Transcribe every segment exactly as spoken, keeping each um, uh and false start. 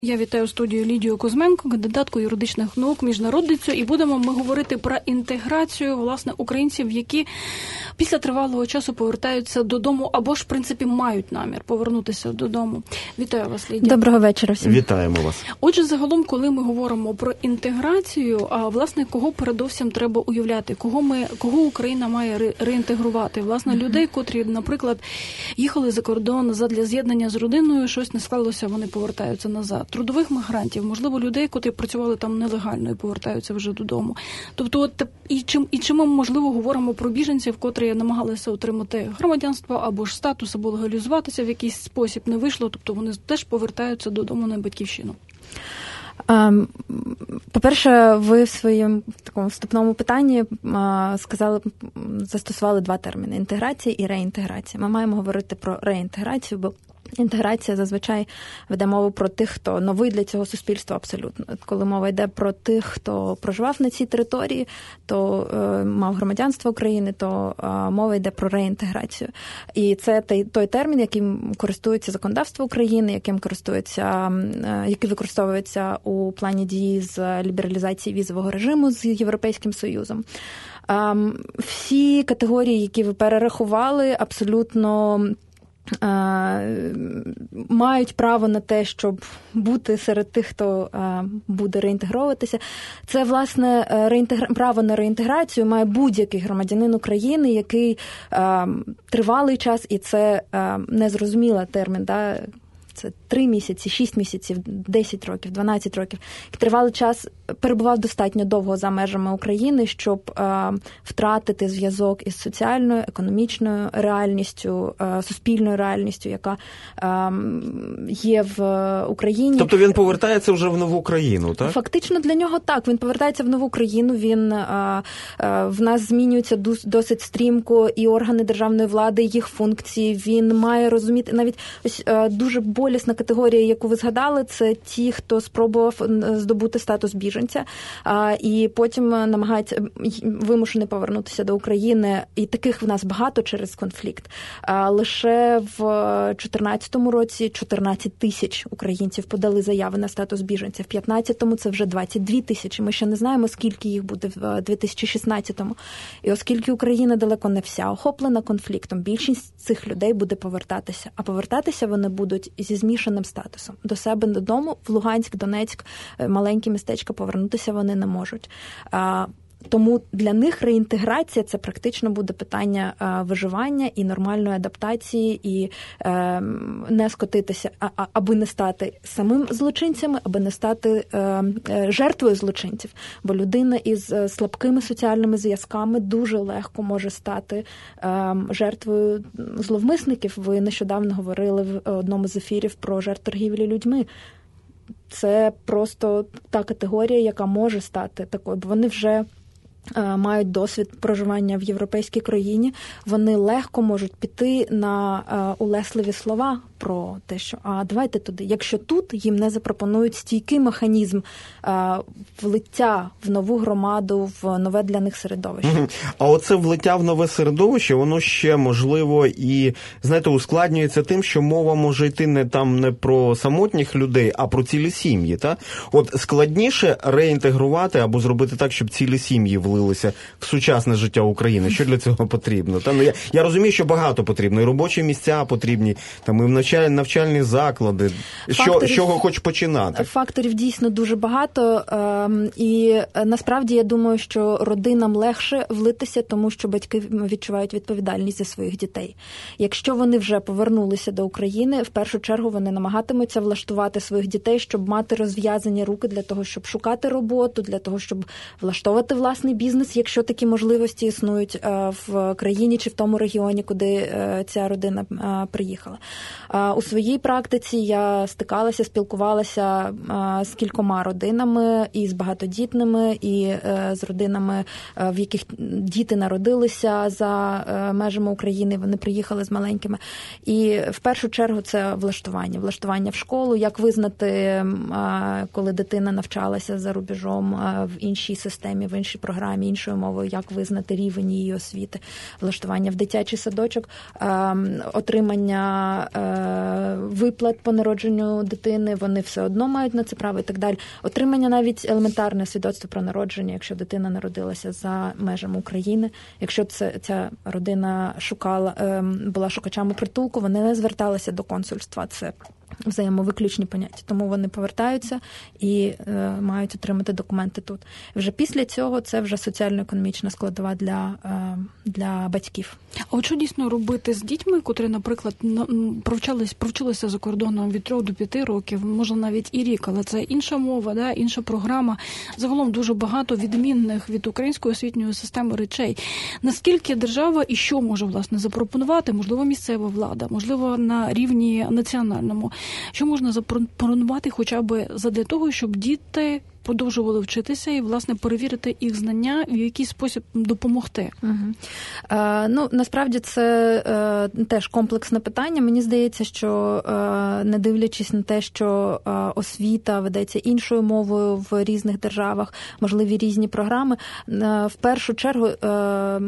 Я вітаю у студії Лідію Кузьменко, кандидатку юридичних наук, міжнародницю, і будемо ми говорити про інтеграцію, власне, українців, які після тривалого часу повертаються додому або ж, в принципі, мають намір повернутися додому. Вітаю вас, Лідія. Доброго вечора всім. Вітаємо вас. Отже, загалом, коли ми говоримо про інтеграцію, а, власне, кого передовсім треба уявляти, кого ми, кого Україна має ре- реінтегрувати? Власне, uh-huh. людей, котрі, наприклад, їхали за кордон задля з'єднання з родиною, щось не склалося, вони повертаються назад. Трудових мігрантів, можливо, людей, котрі працювали там нелегально і повертаються вже додому. Тобто, от, і чим і чим ми, можливо, говоримо про біженців, котрі намагалися отримати громадянство або ж статус, або легалізуватися в якийсь спосіб, не вийшло, тобто вони теж повертаються додому на батьківщину. По-перше, ви в своєму такому вступному питанні сказали, застосували два терміни – інтеграція і реінтеграція. Ми маємо говорити про реінтеграцію, бо інтеграція зазвичай веде мову про тих, хто новий для цього суспільства абсолютно. Коли мова йде про тих, хто проживав на цій території, то е, мав громадянство України, то е, мова йде про реінтеграцію. І це той, той термін, яким користується законодавство України, яким користується, е, який використовується у плані дії з лібералізації візового режиму з Європейським Союзом. Е, всі категорії, які ви перерахували, абсолютно мають право на те, щоб бути серед тих, хто буде реінтегровуватися. Це, власне, реінтегра... право на реінтеграцію має будь-який громадянин України, який тривалий час, і це незрозумілий термін, да? Це три місяці, шість місяців, десять років, дванадцять років. Тривалий час перебував достатньо довго за межами України, щоб е, втратити зв'язок із соціальною, економічною реальністю, е, суспільною реальністю, яка е, є в Україні. Тобто він повертається вже в нову країну, так? Фактично для нього так. Він повертається в нову країну, він, е, е, в нас змінюється досить стрімко і органи державної влади, їх функції. Він має розуміти, навіть ось е, дуже болісна категорія, яку ви згадали, це ті, хто спробував здобути статус біженця а, і потім намагається вимушений повернутися до України. І таких в нас багато через конфлікт. А, лише в чотирнадцятому році чотирнадцять тисяч українців подали заяви на статус біженця. В п'ятнадцятому це вже двадцять дві тисячі. Ми ще не знаємо, скільки їх буде в дві тисячі шістнадцятому. І оскільки Україна далеко не вся охоплена конфліктом, більшість цих людей буде повертатися. А повертатися вони будуть зі змішаним статусом. До себе додому, в Луганськ, Донецьк, маленькі містечка повернутися вони не можуть. Тому для них реінтеграція – це практично буде питання виживання і нормальної адаптації, і не скотитися, аби не стати самим злочинцями, аби не стати жертвою злочинців. Бо людина із слабкими соціальними зв'язками дуже легко може стати жертвою зловмисників. Ви нещодавно говорили в одному з ефірів про жертв торгівлі людьми. Це просто та категорія, яка може стати такою, бо вони вже мають досвід проживання в європейській країні, вони легко можуть піти на улесливі слова про те, що а давайте туди. Якщо тут їм не запропонують стійкий механізм влиття в нову громаду, в нове для них середовище. А оце влиття в нове середовище, воно ще, можливо, і, знаєте, ускладнюється тим, що мова може йти не там не про самотніх людей, а про цілі сім'ї, та? От складніше реінтегрувати або зробити так, щоб цілі сім'ї влилися в сучасне життя України. Що для цього потрібно? Та, ну, я, я розумію, що багато потрібно. І робочі місця потрібні, там, і навчальні, навчальні заклади. Що, з чого хоч починати? Факторів дійсно дуже багато. І насправді я думаю, що родинам легше влитися, тому що батьки відчувають відповідальність за своїх дітей. Якщо вони вже повернулися до України, в першу чергу вони намагатимуться влаштувати своїх дітей, щоб мати розв'язані руки для того, щоб шукати роботу, для того, щоб влаштовувати власний бізнес, якщо такі можливості існують в країні чи в тому регіоні, куди ця родина приїхала. У своїй практиці я стикалася, спілкувалася з кількома родинами, і з багатодітними, і з родинами, в яких діти народилися за межами України, вони приїхали з маленькими. І в першу чергу це влаштування. Влаштування в школу, як визнати, коли дитина навчалася за рубежом в іншій системі, в іншій програмі, іншою мовою, як визнати рівень її освіти, влаштування в дитячий садочок, отримання виплат по народженню дитини, вони все одно мають на це право і так далі. Отримання навіть елементарне свідоцтво про народження, якщо дитина народилася за межами України, якщо це, ця родина шукала, була шукачами притулку, вони не зверталися до консульства. Це взаємовиключні поняття. Тому вони повертаються і е, мають отримати документи тут. Вже після цього це вже соціально-економічна складова для, е, для батьків. А от що дійсно робити з дітьми, котрі, наприклад, провчались, провчилися за кордоном від трьох до п'яти років, може навіть і рік, але це інша мова, да, інша програма. Загалом дуже багато відмінних від української освітньої системи речей. Наскільки держава і що може, власне, запропонувати, можливо, місцева влада, можливо, на рівні національному, що можна запропонувати хоча б задля того, щоб діти продовжували вчитися і, власне, перевірити їх знання, в який спосіб допомогти? Угу. Е, ну, насправді, це е, теж комплексне питання. Мені здається, що е, не дивлячись на те, що е, освіта ведеться іншою мовою в різних державах, можливі різні програми, е, в першу чергу е,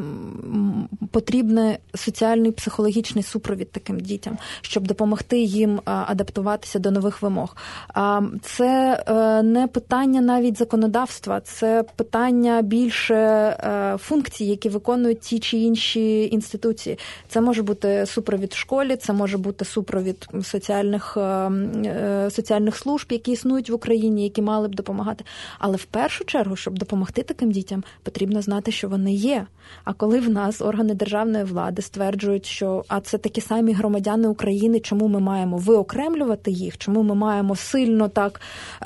потрібний соціальний психологічний супровід таким дітям, щоб допомогти їм адаптуватися до нових вимог. Е, це е, не питання навіть законодавства, це питання більше функцій, які виконують ті чи інші інституції. Це може бути супровід в школі, це може бути супровід соціальних, соціальних служб, які існують в Україні, які мали б допомагати. Але в першу чергу, щоб допомогти таким дітям, потрібно знати, що вони є. А коли в нас органи державної влади стверджують, що а це такі самі громадяни України, чому ми маємо виокремлювати їх, чому ми маємо сильно так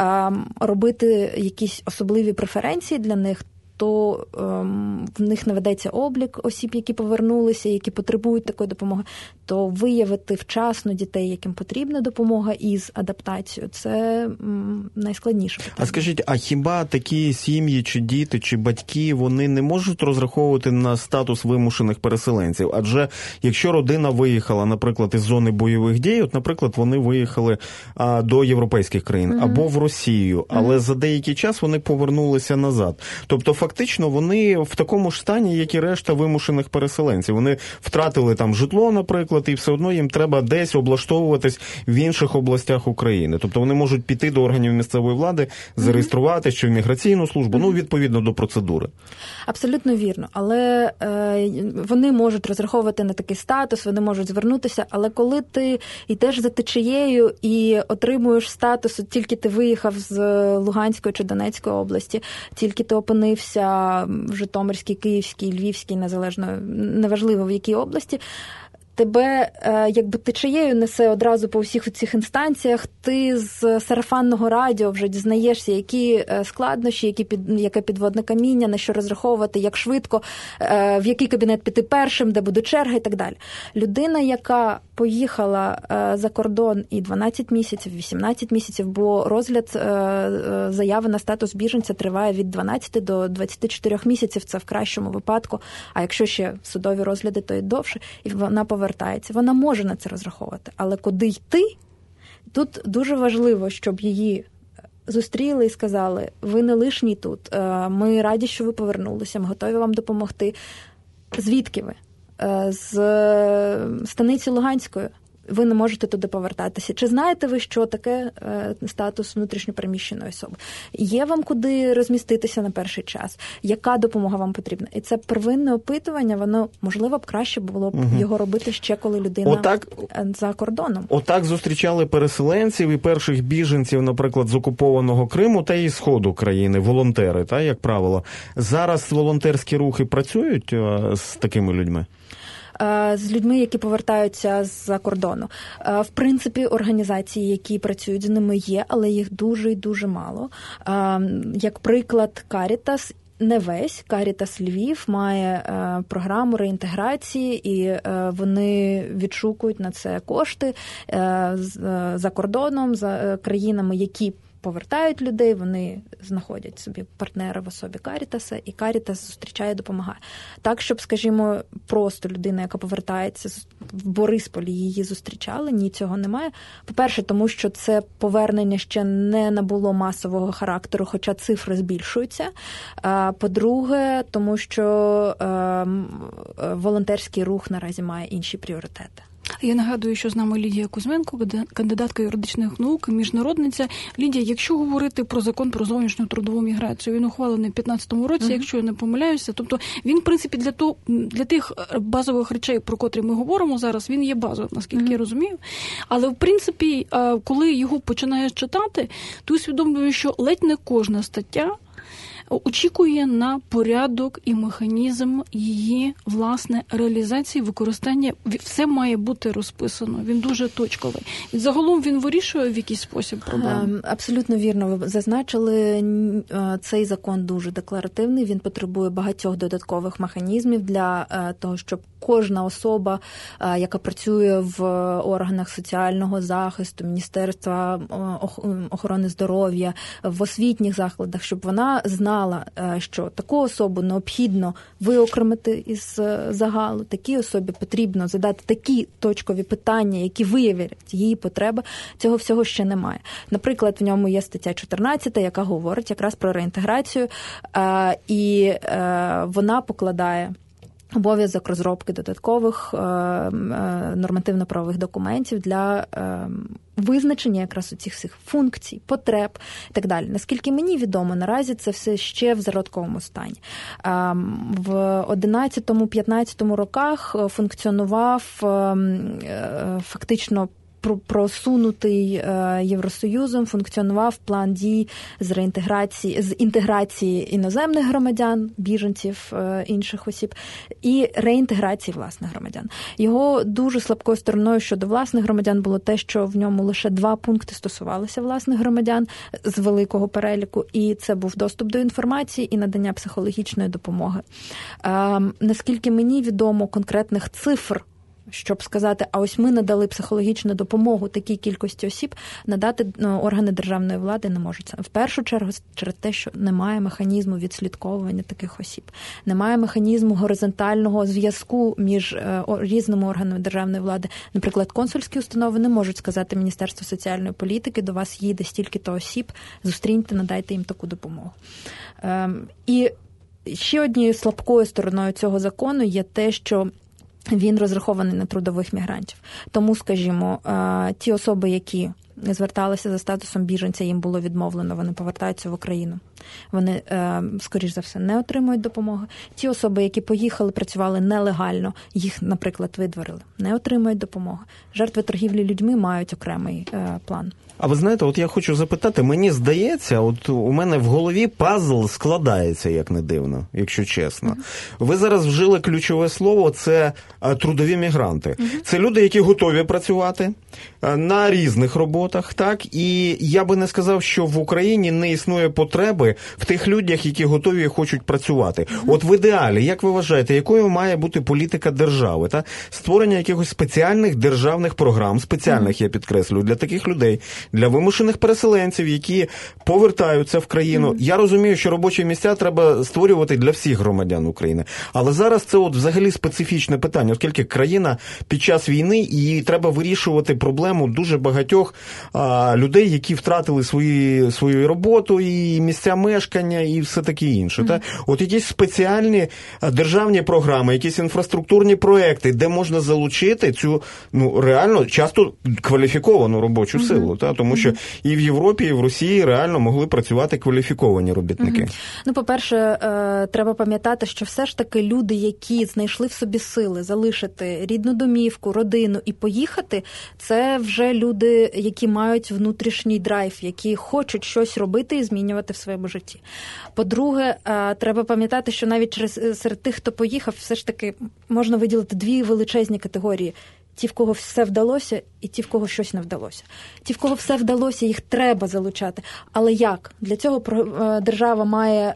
робити якісь особливі преференції для них, то ем, в них не ведеться облік осіб, які повернулися, які потребують такої допомоги, то виявити вчасно дітей, яким потрібна допомога із адаптацією, це м, найскладніше питання. А скажіть, а хіба такі сім'ї, чи діти, чи батьки, вони не можуть розраховувати на статус вимушених переселенців? Адже якщо родина виїхала, наприклад, із зони бойових дій, от, наприклад, вони виїхали а, до європейських країн mm-hmm. або в Росію, але mm-hmm. за деякий час вони повернулися назад. Тобто, фактично, вони в такому ж стані, як і решта вимушених переселенців. Вони втратили там житло, наприклад, і все одно їм треба десь облаштовуватись в інших областях України. Тобто вони можуть піти до органів місцевої влади, зареєструватись чи в міграційну службу, ну, відповідно до процедури. Абсолютно вірно. Але е, вони можуть розраховувати на такий статус, вони можуть звернутися, але коли ти йдеш за течією і отримуєш статус, от тільки ти виїхав з Луганської чи Донецької області, тільки ти опинився в Житомирській, Київській, Львівській, незалежно, неважливо в якій області, тебе якби течією несе одразу по всіх цих інстанціях, ти з сарафанного радіо вже дізнаєшся, які складнощі, які під, яке підводне каміння, на що розраховувати, як швидко, в який кабінет піти першим, де буде черга і так далі. Людина, яка поїхала за кордон і дванадцять місяців, вісімнадцять місяців, бо розгляд заяви на статус біженця триває від дванадцяти до двадцяти чотирьох місяців, це в кращому випадку, а якщо ще судові розгляди, то й довше, і вона повертається. Вона може на це розраховувати, але куди йти, тут дуже важливо, щоб її зустріли і сказали, ви не лишні тут, ми раді, що ви повернулися, ми готові вам допомогти. Звідки ви? З станиці Луганської. Ви не можете туди повертатися. Чи знаєте ви, що таке статус внутрішньопереміщеної особи? Є вам куди розміститися на перший час? Яка допомога вам потрібна? І це первинне опитування, воно, можливо, б краще було б угу. його робити ще, коли людина Отак, за кордоном. Отак зустрічали переселенців і перших біженців, наприклад, з окупованого Криму та і Сходу країни, волонтери, та, як правило. Зараз волонтерські рухи працюють з такими людьми? З людьми, які повертаються з-за кордону. В принципі, організації, які працюють з ними, є, але їх дуже і дуже мало. Як приклад, Карітас, не весь, Карітас Львів має програму реінтеграції, і вони відшукують на це кошти за кордоном, за країнами, які повертають людей, вони знаходять собі партнера в особі Карітаса, і Карітас зустрічає, допомагає. Так, щоб, скажімо, просто людина, яка повертається в Борисполі, її зустрічали, ні, цього немає. По-перше, тому що це повернення ще не набуло масового характеру, хоча цифри збільшуються. По-друге, тому що волонтерський рух наразі має інші пріоритети. Я нагадую, що з нами Лідія Кузьменко, кандидатка юридичних наук, міжнародниця. Лідія, якщо говорити про закон про зовнішню трудову міграцію, він ухвалений в п'ятнадцятому році, mm-hmm. якщо я не помиляюся, тобто він, в принципі, для того, для тих базових речей, про котрі ми говоримо зараз, він є базовим, наскільки mm-hmm. я розумію. Але, в принципі, коли його починаєш читати, ти усвідомлюєш, що ледь не кожна стаття очікує на порядок і механізм її, власне, реалізації, використання. Все має бути розписано. Він дуже точковий. І загалом він вирішує в якийсь спосіб проблеми? Абсолютно вірно. Ви зазначили, цей закон дуже декларативний. Він потребує багатьох додаткових механізмів для того, щоб кожна особа, яка працює в органах соціального захисту, Міністерства охорони здоров'я, в освітніх закладах, щоб вона знала, що таку особу необхідно виокремити із загалу, такій особі потрібно задати такі точкові питання, які виявлять її потреби. Цього всього ще немає. Наприклад, в ньому є стаття чотирнадцята, яка говорить якраз про реінтеграцію, і вона покладає обов'язок розробки додаткових е, е, нормативно-правових документів для е, визначення якраз оцих всіх функцій, потреб і так далі. Наскільки мені відомо, наразі це все ще в зародковому стані. Е, в одинадцятому-п'ятнадцятому роках функціонував е, е, фактично просунутий Євросоюзом, функціонував план дій з реінтеграції, з інтеграції іноземних громадян, біженців, інших осіб, і реінтеграції власних громадян. Його дуже слабкою стороною щодо власних громадян було те, що в ньому лише два пункти стосувалися власних громадян з великого переліку, і це був доступ до інформації і надання психологічної допомоги. Наскільки мені відомо, конкретних цифр, щоб сказати, а ось ми надали психологічну допомогу такій кількості осіб, надати органи державної влади не можуть. В першу чергу через те, що немає механізму відслідковування таких осіб. Немає механізму горизонтального зв'язку між різними органами державної влади. Наприклад, консульські установи не можуть сказати Міністерству соціальної політики, до вас їде стільки-то осіб, зустріньте, надайте їм таку допомогу. І ще однією слабкою стороною цього закону є те, що він розрахований на трудових мігрантів. Тому, скажімо, ті особи, які зверталися за статусом біженця, їм було відмовлено, вони повертаються в Україну. Вони, скоріш за все, не отримують допомоги. Ті особи, які поїхали, працювали нелегально, їх, наприклад, видворили, не отримують допомоги. Жертви торгівлі людьми мають окремий план. А ви знаєте, от я хочу запитати, мені здається, от у мене в голові пазл складається, як не дивно, якщо чесно. Mm-hmm. Ви зараз вжили ключове слово, це трудові мігранти. Mm-hmm. Це люди, які готові працювати на різних роботах, так? І я би не сказав, що в Україні не існує потреби в тих людях, які готові і хочуть працювати. Mm-hmm. От в ідеалі, як ви вважаєте, якою має бути політика держави? Та? Створення якихось спеціальних державних програм, спеціальних, mm-hmm. я підкреслюю, для таких людей, для вимушених переселенців, які повертаються в країну. Mm-hmm. Я розумію, що робочі місця треба створювати для всіх громадян України. Але зараз це от взагалі специфічне питання, оскільки країна під час війни, і їй треба вирішувати проблему дуже багатьох а, людей, які втратили свої, свою роботу, і місця мешкання, і все таке інше. Mm-hmm. Та? От якісь спеціальні державні програми, якісь інфраструктурні проекти, де можна залучити цю, ну, реально, часто кваліфіковану робочу mm-hmm. силу. Та? Тому що і в Європі, і в Росії реально могли працювати кваліфіковані робітники. Угу. Ну, по-перше, треба пам'ятати, що все ж таки люди, які знайшли в собі сили залишити рідну домівку, родину і поїхати, це вже люди, які мають внутрішній драйв, які хочуть щось робити і змінювати в своєму житті. По-друге, треба пам'ятати, що навіть через, серед тих, хто поїхав, все ж таки можна виділити дві величезні категорії. Ті, в кого все вдалося, і ті, в кого щось не вдалося. Ті, в кого все вдалося, їх треба залучати. Але як? Для цього держава має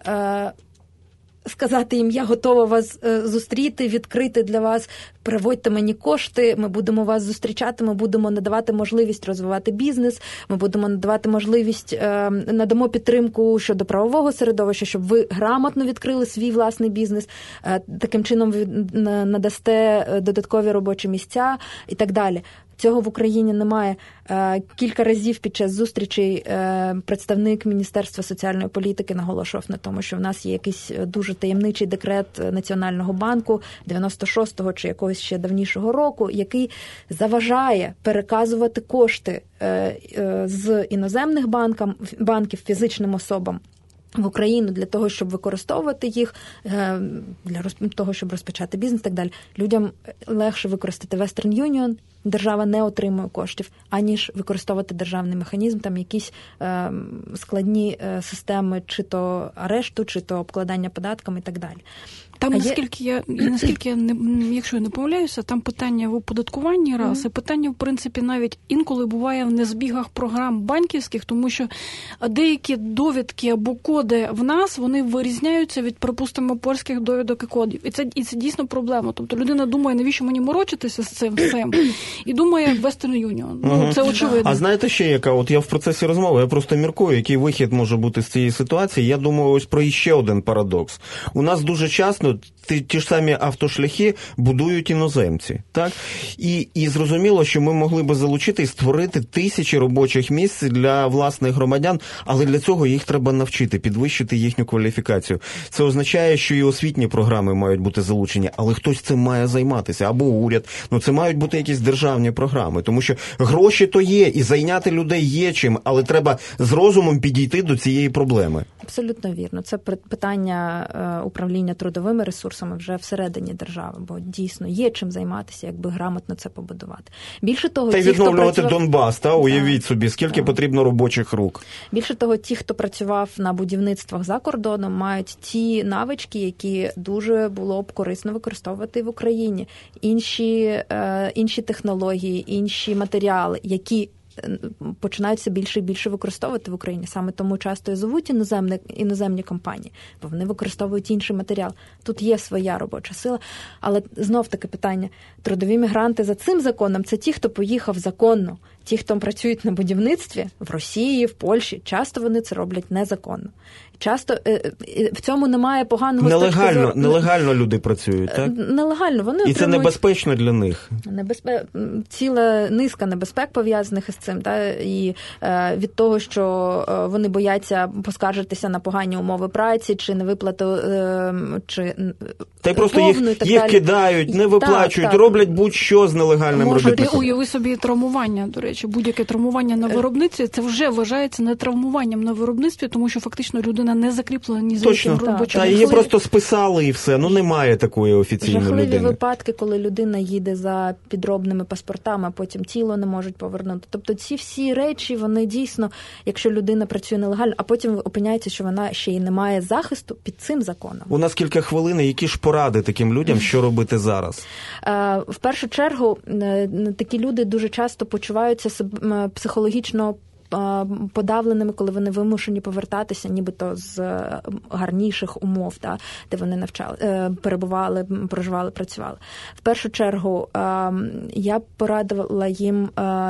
сказати їм, я готова вас зустріти, відкрити для вас, приводьте мені кошти, ми будемо вас зустрічати, ми будемо надавати можливість розвивати бізнес, ми будемо надавати можливість, надамо підтримку щодо правового середовища, щоб ви грамотно відкрили свій власний бізнес, таким чином ви надасте додаткові робочі місця і так далі. Цього в Україні немає. Кілька разів під час зустрічей представник Міністерства соціальної політики наголошував на тому, що в нас є якийсь дуже таємничий декрет Національного банку дев'яносто шостого чи якогось ще давнішого року, який заважає переказувати кошти з іноземних банків фізичним особам в Україну для того, щоб використовувати їх, для того, щоб розпочати бізнес і так далі. Людям легше використати Western Union, держава не отримує коштів, аніж використовувати державний механізм, там якісь е, складні е, системи чи то арешту, чи то обкладання податками і так далі. Там, наскільки я, наскільки я не, якщо я не помиляюся, там питання в оподаткуванні раз, mm-hmm. і питання, в принципі, навіть інколи буває в незбігах програм банківських, тому що деякі довідки або коди в нас, вони вирізняються від, припустимо, польських довідок і кодів. І це, і це дійсно проблема. Тобто людина думає, навіщо мені морочитися з цим всім, і думає Western Union. Ну, mm-hmm. це очевидно. А знаєте ще яка? От я в процесі розмови, я просто міркую, який вихід може бути з цієї ситуації. Я думаю, ось про іще один парадокс. У нас дуже часто ті, ті ж самі автошляхи будують іноземці, так? І, і зрозуміло, що ми могли би залучити і створити тисячі робочих місць для власних громадян, але для цього їх треба навчити, підвищити їхню кваліфікацію. Це означає, що і освітні програми мають бути залучені, але хтось цим має займатися, або уряд. Ну, це мають бути якісь державні програми, тому що гроші то є, і зайняти людей є чим, але треба з розумом підійти до цієї проблеми. Абсолютно вірно. Це питання управління трудовими ресурсами вже всередині держави, бо дійсно є чим займатися, якби грамотно це побудувати. Більше того, та й ті, відновлювати працював... Донбас, та уявіть собі, скільки так. потрібно робочих рук. Більше того, ті, хто працював на будівництвах за кордоном, мають ті навички, які дуже було б корисно використовувати в Україні. Інші, е, інші технології, інші матеріали, які починаються більше і більше використовувати в Україні. Саме тому часто і зовуть іноземні, іноземні компанії, бо вони використовують інший матеріал. Тут є своя робоча сила, але знов-таки питання. Трудові мігранти за цим законом – це ті, хто поїхав законно. Ті, хто працюють на будівництві в Росії, в Польщі, часто вони це роблять незаконно. Часто в цьому немає поганого нелегально, зору. Нелегально люди працюють, так? Нелегально. Вони І отримують... це небезпечно для них. Небезпе... Ціла низка небезпек пов'язаних із цим. Та? І е, від того, що вони бояться поскаржитися на погані умови праці, чи невиплату, е, чи та й просто повну, їх, так їх далі. кидають, не виплачують, так, так. роблять будь-що з нелегальним Може, робітником. Ти уяви собі травмування, до речі, будь-яке травмування на виробництві, це вже вважається не травмуванням на виробництві, тому що фактично людина не закріплена ні з яким робочим. Та її просто списали і все, ну немає такої офіційної людини. Жахливі випадки, коли людина їде за підробними паспортами, а потім тіло не можуть повернути. Тобто ці всі речі, вони дійсно, якщо людина працює нелегально, а потім опиняється, що вона ще й не має захисту під цим законом. У нас кілька хвилин, які ж поради таким людям, що робити зараз? В першу чергу, такі люди дуже часто почуваються психологічно подавленими, коли вони вимушені повертатися нібито з гарніших умов, та, де вони навчали, перебували, проживали, працювали. В першу чергу я б порадила їм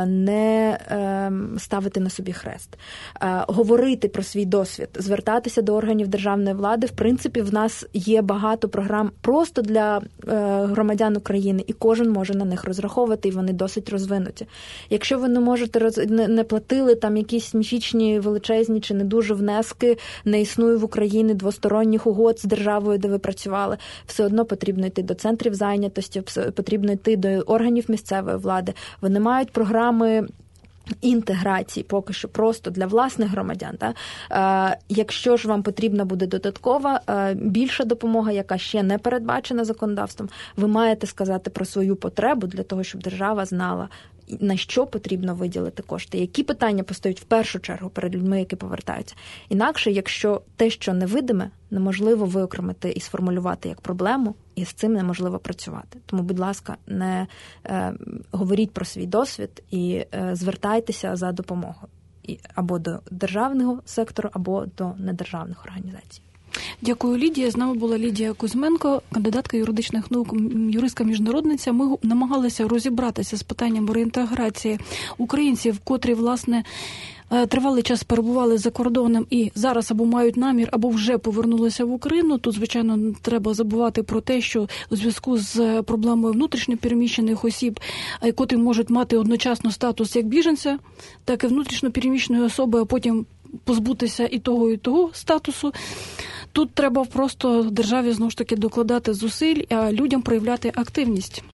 не ставити на собі хрест, говорити про свій досвід, звертатися до органів державної влади. В принципі, в нас є багато програм просто для громадян України, і кожен може на них розраховувати, і вони досить розвинуті. Якщо ви не можете, роз... не платили там якісь міфічні, величезні чи не дуже внески, не існує в Україні двосторонніх угод з державою, де ви працювали, все одно потрібно йти до центрів зайнятості, потрібно йти до органів місцевої влади. Вони мають програми інтеграції поки що просто для власних громадян. Так? Е, якщо ж вам потрібна буде додаткова е, більша допомога, яка ще не передбачена законодавством, ви маєте сказати про свою потребу для того, щоб держава знала, на що потрібно виділити кошти, які питання постають в першу чергу перед людьми, які повертаються. Інакше, якщо те, що невидиме, неможливо виокремити і сформулювати як проблему, і з цим неможливо працювати. Тому, будь ласка, не е, говоріть про свій досвід і е, звертайтеся за допомогою. І, або до державного сектору, або до недержавних організацій. Дякую, Лідія. З нами була Лідія Кузьменко, кандидатка юридичних наук, юристка-міжнародниця. Ми намагалися розібратися з питанням реінтеграції українців, котрі, власне, тривалий час перебували за кордоном і зараз або мають намір, або вже повернулися в Україну. Тут, звичайно, не треба забувати про те, що у зв'язку з проблемою внутрішньо переміщених осіб, котрі можуть мати одночасно статус як біженця, так і внутрішньо переміщеної особи, а потім позбутися і того, і того статусу. Тут треба просто державі, знову ж таки, докладати зусиль, а людям проявляти активність.